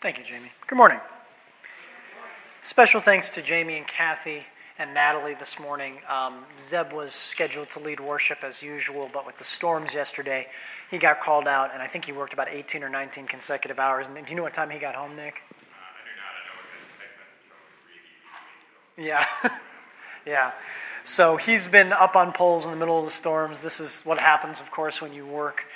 Thank you, Jamie. Good morning. Special thanks to Jamie and Kathy and Natalie this morning. Zeb was scheduled to lead worship as usual, but with the storms yesterday, he got called out, and I think he worked about 18 or 19 consecutive hours. And do you know what time he got home, Nick? I do not. I know what the text message from Yeah. Yeah. So he's been up on poles in the middle of the storms. This is what happens, of course, when you work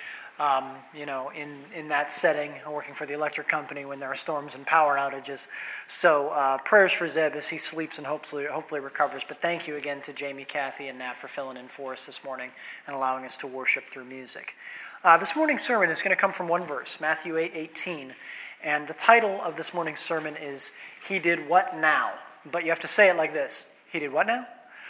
in that setting, working for the electric company when there are storms and power outages. So prayers for Zeb as he sleeps and hopefully recovers. But thank you again to Jamie, Kathy, and Nat for filling in for us this morning and allowing us to worship through music. This morning's sermon is going to come from one verse, Matthew 8:18. And the title of this morning's sermon is, He Did What Now? But you have to say it like this, He did what now?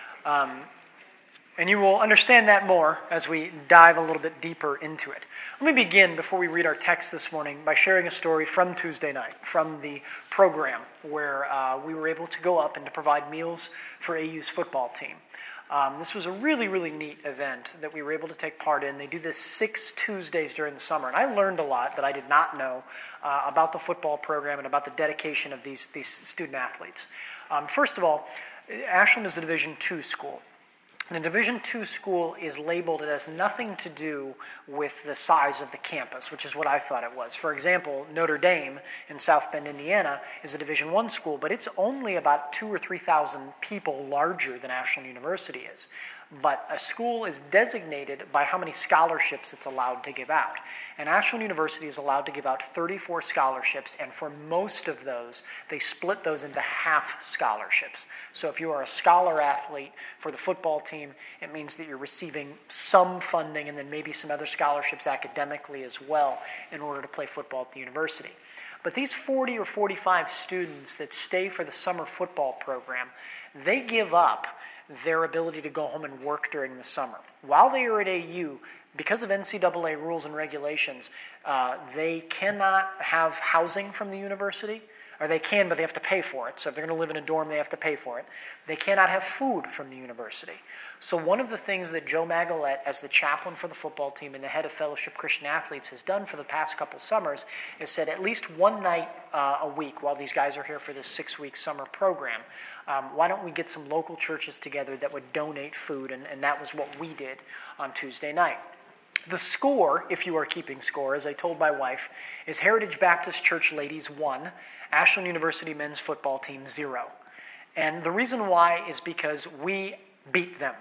And you will understand that more as we dive a little bit deeper into it. Let me begin, before we read our text this morning, by sharing a story from Tuesday night, from the program where we were able to go up and to provide meals for AU's football team. This was a really, really neat event that we were able to take part in. They do this 6 Tuesdays during the summer, and I learned a lot that I did not know about the football program and about the dedication of these student athletes. First of all, Ashland is a Division II school. And a Division II school is labeled, it has nothing to do with the size of the campus, which is what I thought it was. For example, Notre Dame in South Bend, Indiana is a Division I school, but it's only about 2,000 or 3,000 people larger than Ashland University is. But a school is designated by how many scholarships it's allowed to give out. And Ashland University is allowed to give out 34 scholarships, and for most of those, they split those into half scholarships. So if you are a scholar athlete for the football team, it means that you're receiving some funding and then maybe some other scholarships academically as well in order to play football at the university. But these 40 or 45 students that stay for the summer football program, they give up their ability to go home and work during the summer. While they are at AU, because of NCAA rules and regulations, they cannot have housing from the university, or they can, but they have to pay for it. So if they're going to live in a dorm, they have to pay for it. They cannot have food from the university. So one of the things that Joe Magalette, as the chaplain for the football team and the head of Fellowship Christian Athletes, has done for the past couple summers is said at least one night a week while these guys are here for this 6-week summer program, why don't we get some local churches together that would donate food, and that was what we did on Tuesday night. The score, if you are keeping score, as I told my wife, is Heritage Baptist Church Ladies 1, Ashland University Men's Football Team 0. And the reason why is because we beat them.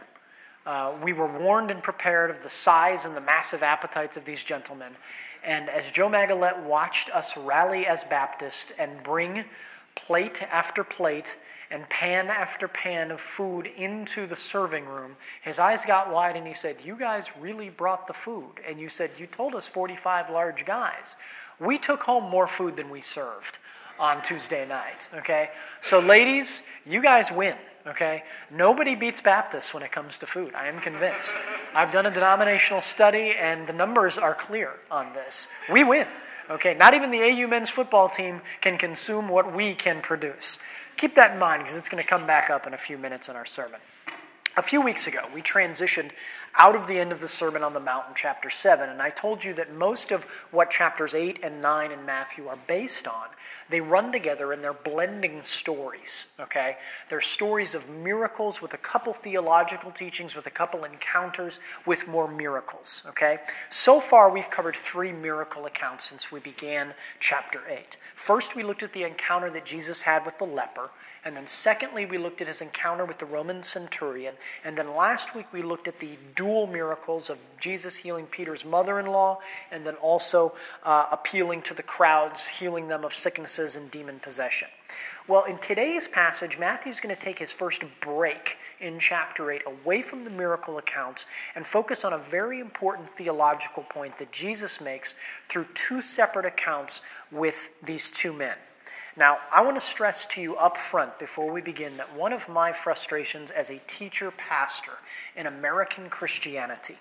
We were warned and prepared of the size and the massive appetites of these gentlemen. And as Joe Magalette watched us rally as Baptists and bring plate after plate and pan after pan of food into the serving room, his eyes got wide and he said, "You guys really brought the food." And you said, "You told us 45 large guys." We took home more food than we served on Tuesday night, okay? So ladies, you guys win, okay? Nobody beats Baptists when it comes to food, I am convinced. I've done a denominational study and the numbers are clear on this. We win, okay? Not even the AU men's football team can consume what we can produce. Keep that in mind because it's going to come back up in a few minutes in our sermon. A few weeks ago, we transitioned out of the end of the Sermon on the Mount in chapter 7, and I told you that most of what chapters 8 and 9 in Matthew are based on, they run together and they're blending stories, okay? They're stories of miracles with a couple theological teachings, with a couple encounters, with more miracles, okay? So far, we've covered 3 miracle accounts since we began chapter 8. First, we looked at the encounter that Jesus had with the leper, and then secondly, we looked at his encounter with the Roman centurion. And then last week, we looked at the dual miracles of Jesus healing Peter's mother-in-law and then also appealing to the crowds, healing them of sicknesses and demon possession. Well, in today's passage, Matthew's going to take his first break in chapter 8 away from the miracle accounts and focus on a very important theological point that Jesus makes through 2 separate accounts with these 2 men. Now, I want to stress to you up front before we begin that one of my frustrations as a teacher-pastor in American Christianity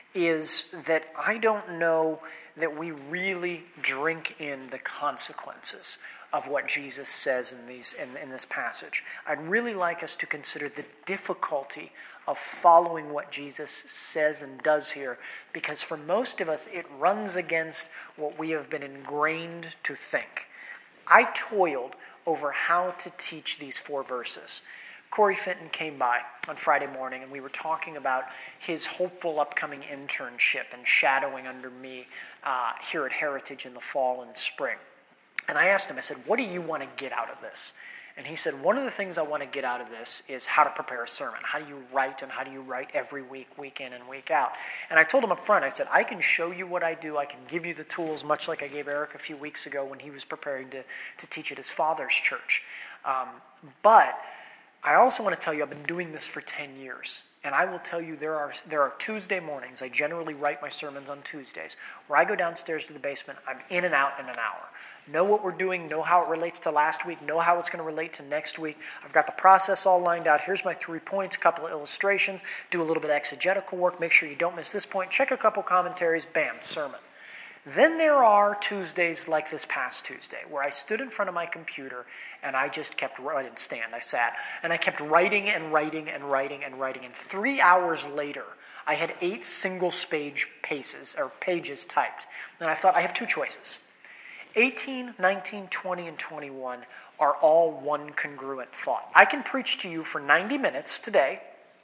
is that I don't know that we really drink in the consequences of what Jesus says in this passage. I'd really like us to consider the difficulty of following what Jesus says and does here, because for most of us, it runs against what we have been ingrained to think. I toiled over how to teach these 4 verses. Corey Fenton came by on Friday morning, and we were talking about his hopeful upcoming internship and shadowing under me here at Heritage in the fall and spring. And I asked him, I said, what do you want to get out of this? And he said, one of the things I want to get out of this is how to prepare a sermon. How do you write, and how do you write every week, week in and week out? And I told him up front, I said, I can show you what I do. I can give you the tools, much like I gave Eric a few weeks ago when he was preparing to teach at his father's church. But I also want to tell you I've been doing this for 10 years. And I will tell you there are Tuesday mornings, I generally write my sermons on Tuesdays, where I go downstairs to the basement, I'm in and out in an hour. Know what we're doing, know how it relates to last week, know how it's going to relate to next week. I've got the process all lined out. Here's my 3 points, a couple of illustrations, do a little bit of exegetical work, make sure you don't miss this point, check a couple commentaries, bam, sermon. Then there are Tuesdays like this past Tuesday, where I stood in front of my computer and I just kept, I didn't stand, I sat, and I kept writing and writing and writing and writing. And 3 hours later, I had 8 single-page pages typed. And I thought, I have 2 choices. 18, 19, 20, and 21 are all one congruent thought. I can preach to you for 90 minutes today,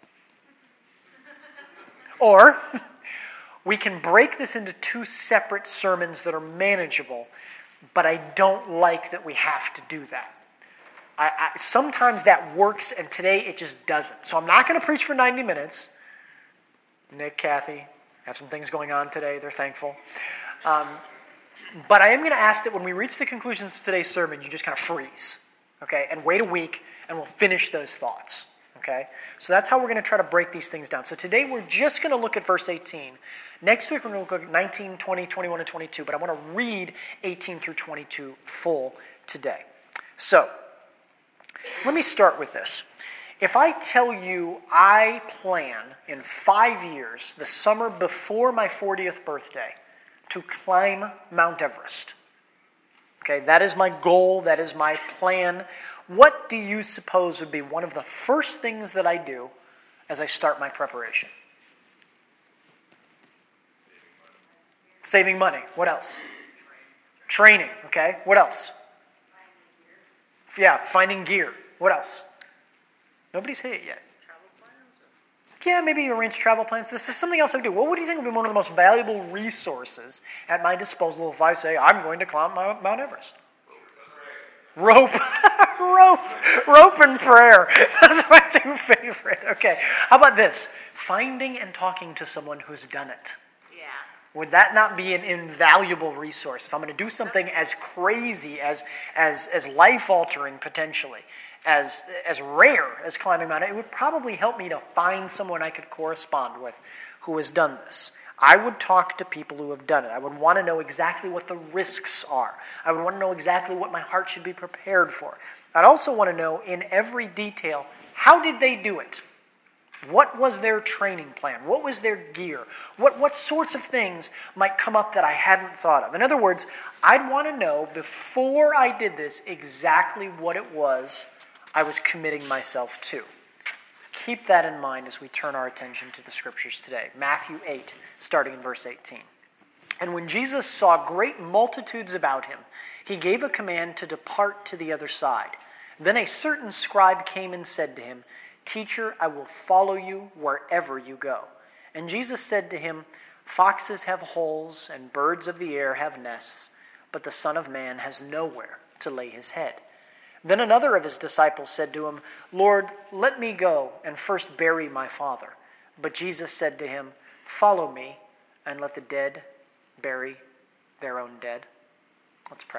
or we can break this into 2 separate sermons that are manageable, but I don't like that we have to do that. Sometimes that works, and today it just doesn't. So I'm not going to preach for 90 minutes. Nick, Kathy, have some things going on today. They're thankful. But I am going to ask that when we reach the conclusions of today's sermon, you just kind of freeze, okay, and wait a week, and we'll finish those thoughts. Okay? So that's how we're going to try to break these things down. So today we're just going to look at verse 18. Next week we're going to look at 19, 20, 21, and 22, but I want to read 18 through 22 full today. So, let me start with this. If I tell you I plan in 5 years, the summer before my 40th birthday, to climb Mount Everest, okay, that is my goal, that is my plan. What do you suppose would be one of the first things that I do as I start my preparation? Saving money. What else? Training. Okay. What else? Yeah, finding gear. What else? Nobody's hit it yet. Yeah, maybe arrange travel plans. This is something else I would do. What would you think would be one of the most valuable resources at my disposal if I say I'm going to climb Mount Everest? Rope. Rope and prayer. Those are my 2 favorite. Okay. How about this? Finding and talking to someone who's done it. Yeah. Would that not be an invaluable resource? If I'm going to do something as crazy, as life-altering potentially, as rare as climbing mountain, it would probably help me to find someone I could correspond with who has done this. I would talk to people who have done it. I would want to know exactly what the risks are. I would want to know exactly what my heart should be prepared for. I'd also want to know in every detail, how did they do it? What was their training plan? What was their gear? What sorts of things might come up that I hadn't thought of? In other words, I'd want to know before I did this exactly what it was I was committing myself to. Keep that in mind as we turn our attention to the scriptures today. Matthew 8, starting in verse 18. And when Jesus saw great multitudes about him, he gave a command to depart to the other side. Then a certain scribe came and said to him, Teacher, I will follow you wherever you go. And Jesus said to him, Foxes have holes and birds of the air have nests, but the Son of Man has nowhere to lay his head. Then another of his disciples said to him, Lord, let me go and first bury my father. But Jesus said to him, Follow me, and let the dead bury their own dead. Let's pray.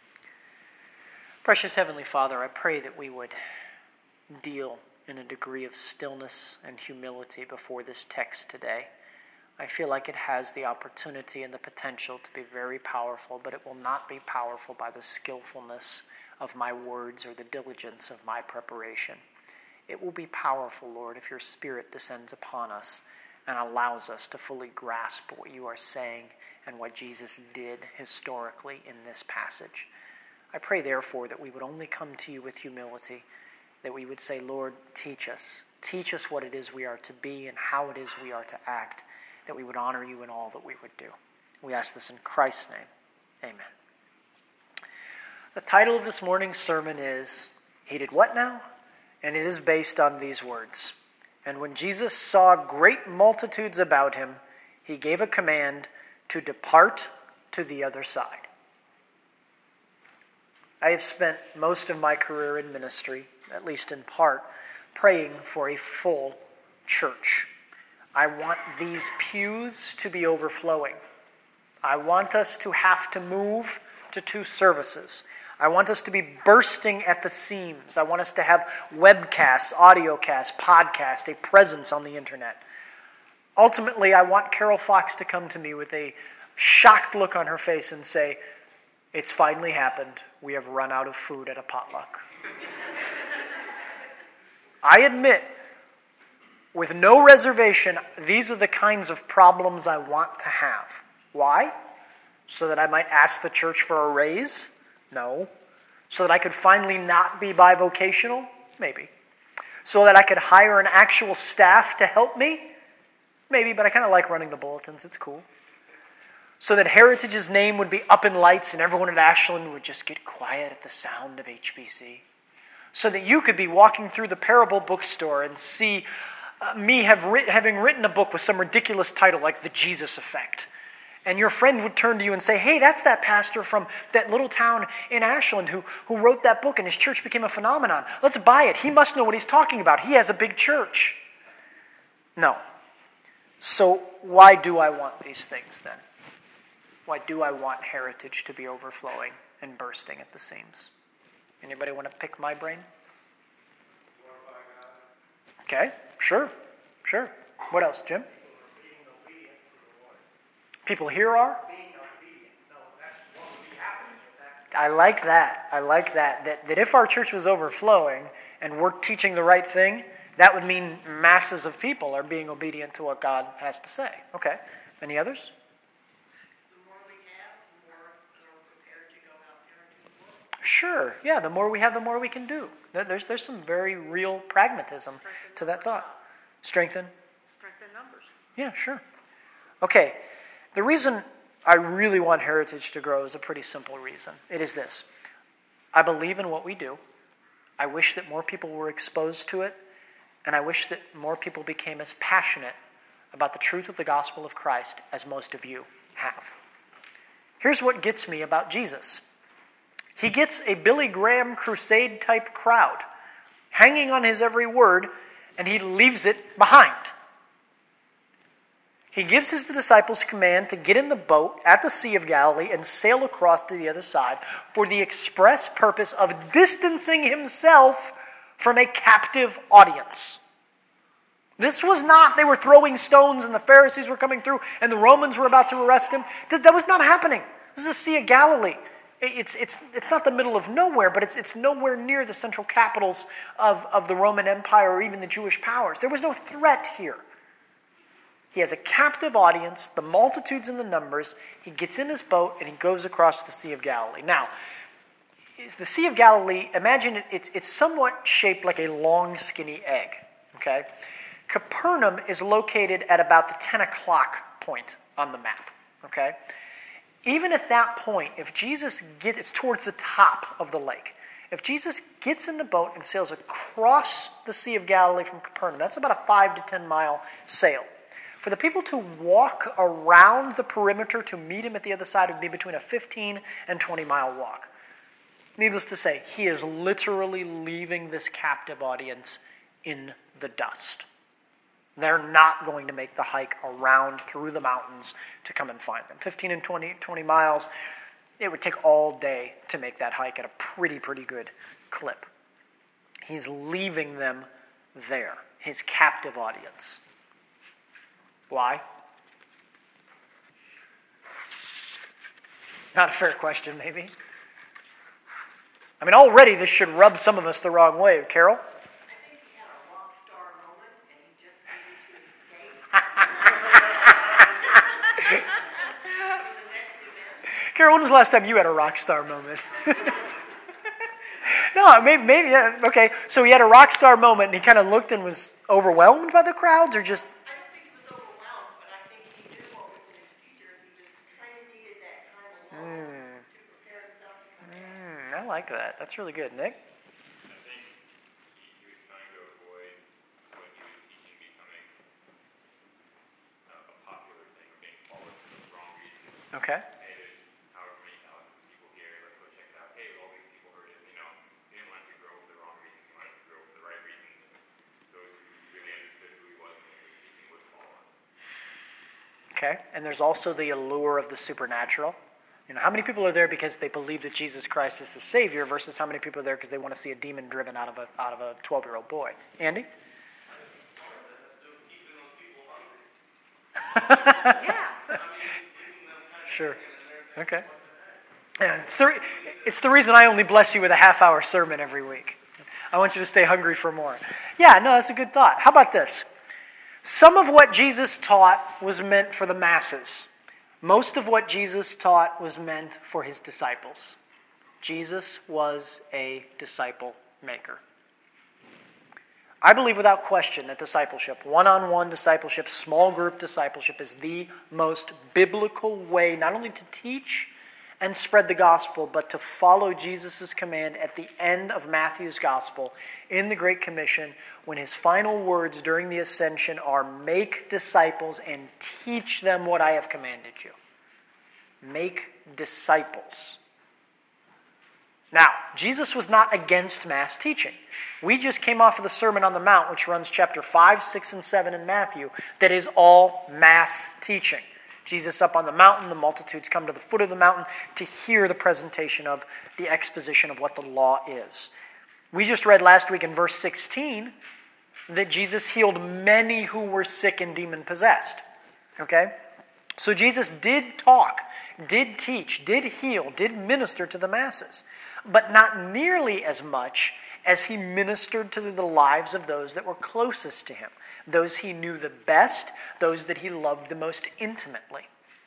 Precious Heavenly Father, I pray that we would deal in a degree of stillness and humility before this text today. I feel like it has the opportunity and the potential to be very powerful, but it will not be powerful by the skillfulness of my words or the diligence of my preparation. It will be powerful, Lord, if your Spirit descends upon us and allows us to fully grasp what you are saying and what Jesus did historically in this passage. I pray, therefore, that we would only come to you with humility, that we would say, Lord, teach us. Teach us what it is we are to be and how it is we are to act, that we would honor you in all that we would do. We ask this in Christ's name. Amen. The title of this morning's sermon is, He Did What Now? And it is based on these words. And when Jesus saw great multitudes about him, he gave a command to depart to the other side. I have spent most of my career in ministry, at least in part, praying for a full church. I want these pews to be overflowing. I want us to have to move to 2 services. I want us to be bursting at the seams. I want us to have webcasts, audiocasts, podcasts, a presence on the internet. Ultimately, I want Carol Fox to come to me with a shocked look on her face and say, "It's finally happened. We have run out of food at a potluck." I admit, with no reservation, these are the kinds of problems I want to have. Why? So that I might ask the church for a raise? No. So that I could finally not be bivocational? Maybe. So that I could hire an actual staff to help me? Maybe, but I kind of like running the bulletins. It's cool. So that Heritage's name would be up in lights and everyone at Ashland would just get quiet at the sound of HBC. So that you could be walking through the Parable bookstore and see me having written a book with some ridiculous title like The Jesus Effect. And your friend would turn to you and say, "Hey, that's that pastor from that little town in Ashland who wrote that book and his church became a phenomenon. Let's buy it. He must know what he's talking about. He has a big church." No. So why do I want these things then? Why do I want Heritage to be overflowing and bursting at the seams? Anybody want to pick my brain? Okay, sure. What else, Jim? People here are? I like that. That if our church was overflowing and we're teaching the right thing, that would mean masses of people are being obedient to what God has to say. Okay. Any others? The more we have, the more we're prepared to go out there and do the work. Sure. Yeah, the more we have, the more we can do. There's some very real pragmatism to that thought. Strengthen numbers. Yeah, sure. Okay. The reason I really want Heritage to grow is a pretty simple reason. It is this. I believe in what we do. I wish that more people were exposed to it, and I wish that more people became as passionate about the truth of the gospel of Christ as most of you have. Here's what gets me about Jesus. He gets a Billy Graham crusade-type crowd hanging on his every word, and he leaves it behind. He gives his disciples command to get in the boat at the Sea of Galilee and sail across to the other side for the express purpose of distancing himself from a captive audience. This was not, they were throwing stones and the Pharisees were coming through and the Romans were about to arrest him. That was not happening. This is the Sea of Galilee. It's not the middle of nowhere, but it's nowhere near the central capitals of the Roman Empire or even the Jewish powers. There was no threat here. He has a captive audience, the multitudes in the numbers. He gets in his boat and he goes across the Sea of Galilee. Now, is the Sea of Galilee, imagine it's somewhat shaped like a long, skinny egg. Okay? Capernaum is located at about the 10 o'clock point on the map. Okay? Even at that point, if Jesus it's towards the top of the lake. If Jesus gets in the boat and sails across the Sea of Galilee from Capernaum, that's about a 5 to 10 mile sail. For the people to walk around the perimeter to meet him at the other side would be between a 15 and 20 mile walk. Needless to say, he is literally leaving this captive audience in the dust. They're not going to make the hike around through the mountains to come and find them. 15 and 20 miles, it would take all day to make that hike at a pretty good clip. He's leaving them there, his captive audience. Why? Not a fair question, maybe. I mean, already this should rub some of us the wrong way. Carol? I think he had a rock star moment and he just needed to escape. The next event. Carol, when was the last time you had a rock star moment? No, maybe, yeah, okay. So he had a rock star moment and he kind of looked and was overwhelmed by the crowds, or just... I don't think he was overwhelmed, but I think he knew what was in his future and he just kind of needed that time alone to prepare himself to come back. I like that. That's really good. Nick? I think he was trying to avoid what he was teaching becoming a popular thing or being followed for the wrong reasons. Okay. Hey, there's however many thousands of people here, let's go check it out. Hey, all these people heard it. He didn't want it to grow for the wrong reasons. He wanted it to grow for the right reasons. And those who really understood who he was and what he was teaching would follow him. Okay. And there's also the allure of the supernatural. How many people are there because they believe that Jesus Christ is the Savior versus how many people are there because they want to see a demon driven out of a 12-year-old boy? Andy? Yeah. Sure. Okay. Yeah, it's the reason I only bless you with a half-hour sermon every week. I want you to stay hungry for more. Yeah, no, that's a good thought. How about this? Some of what Jesus taught was meant for the masses. Most of what Jesus taught was meant for his disciples. Jesus was a disciple maker. I believe without question that discipleship, one-on-one discipleship, small group discipleship is the most biblical way not only to teach and spread the gospel, but to follow Jesus' command at the end of Matthew's gospel in the Great Commission when his final words during the ascension are, make disciples and teach them what I have commanded you. Make disciples. Now, Jesus was not against mass teaching. We just came off of the Sermon on the Mount, which runs chapter 5, 6, and 7 in Matthew, that is all mass teaching. Jesus up on the mountain, the multitudes come to the foot of the mountain to hear the presentation of the exposition of what the law is. We just read last week in verse 16 that Jesus healed many who were sick and demon-possessed. Okay? So Jesus did talk, did teach, did heal, did minister to the masses, but not nearly as much as he ministered to the lives of those that were closest to him, those he knew the best, those that he loved the most intimately.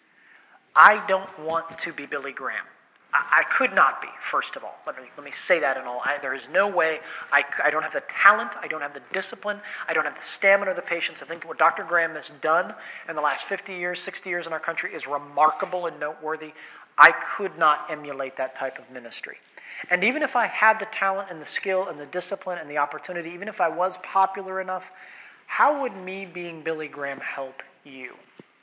I don't want to be Billy Graham. I could not be, first of all. Let me say that in all. There is no way. I don't have the talent. I don't have the discipline. I don't have the stamina or the patience. I think what Dr. Graham has done in the last 50 years, 60 years in our country is remarkable and noteworthy. I could not emulate that type of ministry. And even if I had the talent and the skill and the discipline and the opportunity, even if I was popular enough, how would me being Billy Graham help you?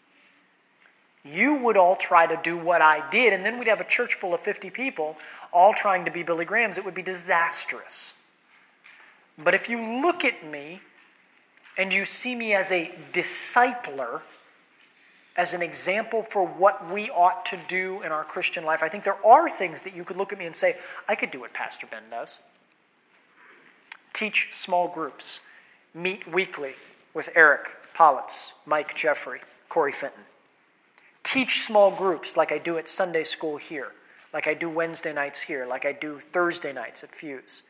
You would all try to do what I did, and then we'd have a church full of 50 people all trying to be Billy Grahams. It would be disastrous. But if you look at me and you see me as a discipler, as an example for what we ought to do in our Christian life, I think there are things that you could look at me and say, I could do what Pastor Ben does. Teach small groups. Meet weekly with Eric Politz, Mike Jeffrey, Corey Fenton. Teach small groups like I do at Sunday school here, like I do Wednesday nights here, like I do Thursday nights at Fuse.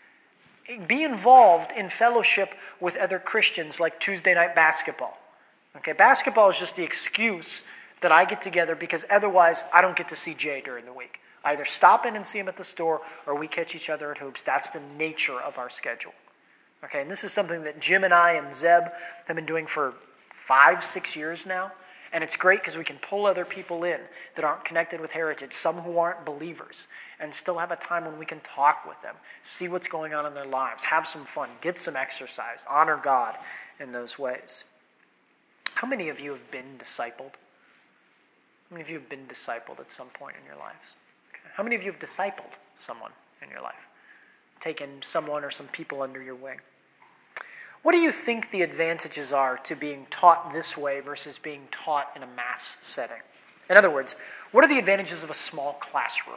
Be involved in fellowship with other Christians like Tuesday night basketball. Okay, basketball is just the excuse that I get together because otherwise I don't get to see Jay during the week. I either stop in and see him at the store or we catch each other at hoops. That's the nature of our schedule. Okay, and this is something that Jim and I and Zeb have been doing for 5-6 years now. And it's great because we can pull other people in that aren't connected with Heritage, some who aren't believers, and still have a time when we can talk with them, see what's going on in their lives, have some fun, get some exercise, honor God in those ways. How many of you have been discipled? How many of you have been discipled at some point in your lives? Okay. How many of you have discipled someone in your life? Taken someone or some people under your wing? What do you think the advantages are to being taught this way versus being taught in a mass setting? In other words, what are the advantages of a small classroom?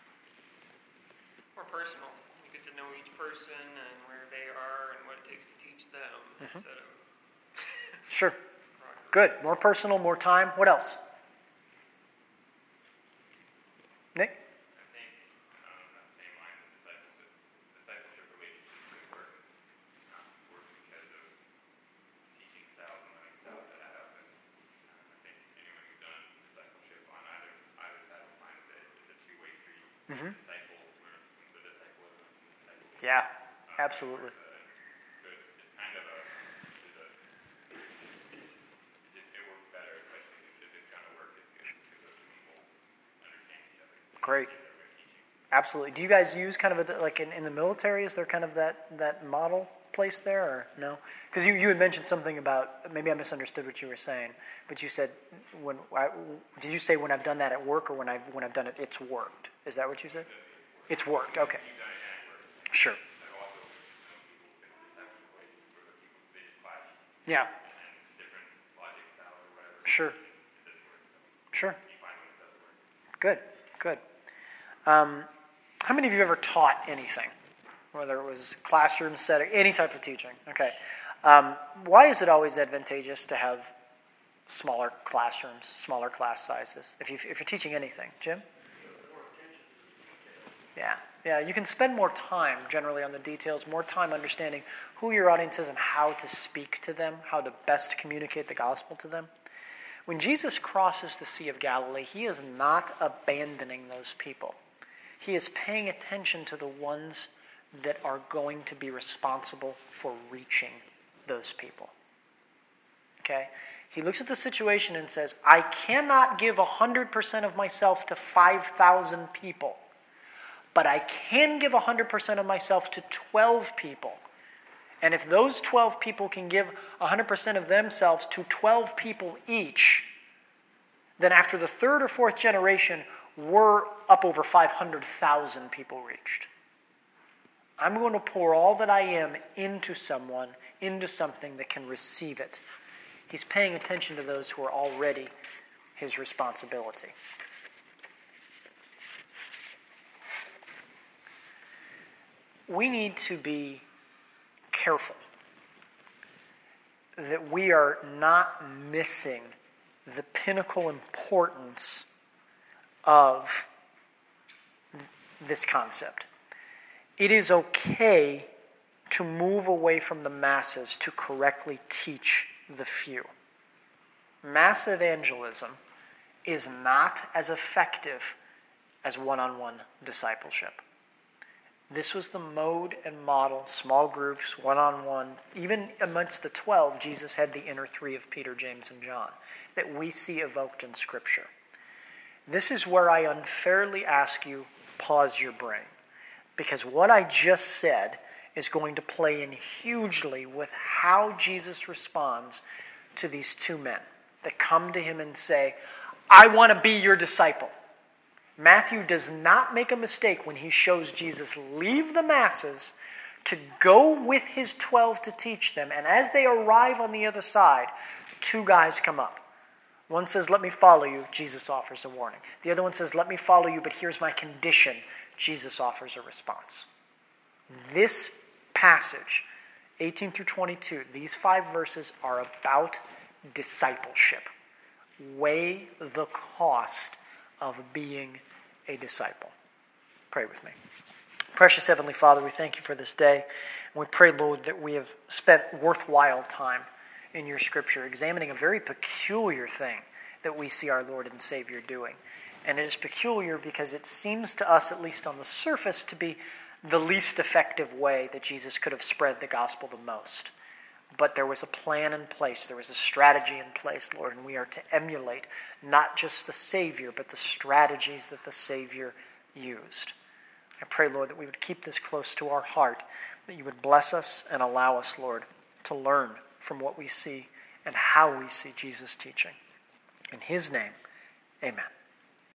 More personal. You get to know each person and where they are and what it takes to teach them instead of... Sure. Good. More personal, more time. What else? Nick? I think on that same line, the discipleship relationships that work because of teaching styles and learning styles that add up. And I think anyone who's done discipleship on either side will find that it's a two-way street. The disciple learns from the disciple learns from the disciple. Yeah, absolutely. So it's kind of it works better, especially if it's going to work. It's good because those two people understand each other. Great. Absolutely. Do you guys use kind of like in the military? Is there kind of that model place there, or no? Because you had mentioned something about, maybe I misunderstood what you were saying, but you said did you say when I've done that at work, or when I've done it, it's worked? Is that what you said? It's worked. Okay. Sure. Yeah. Sure. Sure. Good. Good. How many of you have ever taught anything? Whether it was classroom setting, any type of teaching. Okay. Why is it always advantageous to have smaller classrooms, smaller class sizes? If you're teaching anything, Jim? Yeah. You can spend more time generally on the details, more time understanding who your audience is and how to speak to them, how to best communicate the gospel to them. When Jesus crosses the Sea of Galilee, he is not abandoning those people. He is paying attention to the ones that are going to be responsible for reaching those people. Okay? He looks at the situation and says, I cannot give 100% of myself to 5,000 people, but I can give 100% of myself to 12 people. And if those 12 people can give 100% of themselves to 12 people each, then after the third or fourth generation, we're up over 500,000 people reached. I'm going to pour all that I am into someone, into something that can receive it. He's paying attention to those who are already his responsibility. We need to be careful that we are not missing the pinnacle importance of this concept. It is okay to move away from the masses to correctly teach the few. Mass evangelism is not as effective as one-on-one discipleship. This was the mode and model, small groups, one-on-one. Even amongst the 12, Jesus had the inner three of Peter, James, and John that we see evoked in Scripture. This is where I unfairly ask you, pause your brain. Because what I just said is going to play in hugely with how Jesus responds to these two men that come to him and say, I want to be your disciple. Matthew does not make a mistake when he shows Jesus leave the masses to go with his 12 to teach them. And as they arrive on the other side, two guys come up. One says, let me follow you. Jesus offers a warning. The other one says, let me follow you, but here's my condition. Jesus offers a response. This passage, 18 through 22, these 5 verses are about discipleship. Weigh the cost of being a disciple. Pray with me. Precious Heavenly Father, we thank you for this day. And we pray, Lord, that we have spent worthwhile time in your Scripture examining a very peculiar thing that we see our Lord and Savior doing. And it is peculiar because it seems to us, at least on the surface, to be the least effective way that Jesus could have spread the gospel the most. But there was a plan in place. There was a strategy in place, Lord, and we are to emulate not just the Savior, but the strategies that the Savior used. I pray, Lord, that we would keep this close to our heart, that you would bless us and allow us, Lord, to learn from what we see and how we see Jesus teaching. In his name, amen.